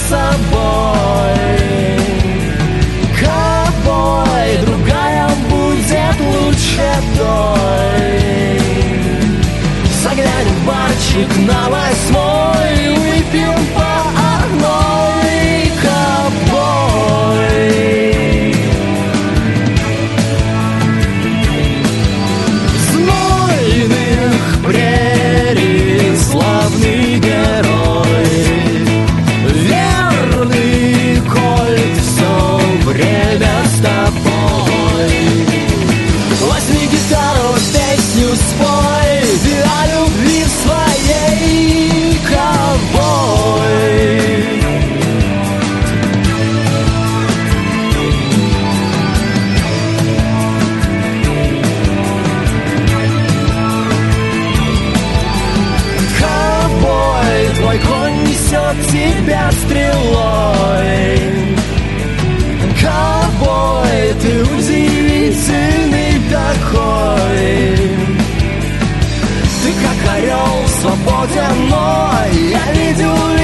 собой. Ковбой, другая будет лучше той. Заглянем в барчик на 8-й, выпьем по одной. Ковбой. Знойных прерий славный герой, верный Кольт все время с тобой. Возьми гитару, песню спой о любви своей, ковбой. Ковбой, твой конь несет тебя стрелой. Ковбой, ты удивительный такой. Ты как орел свободен, но я видел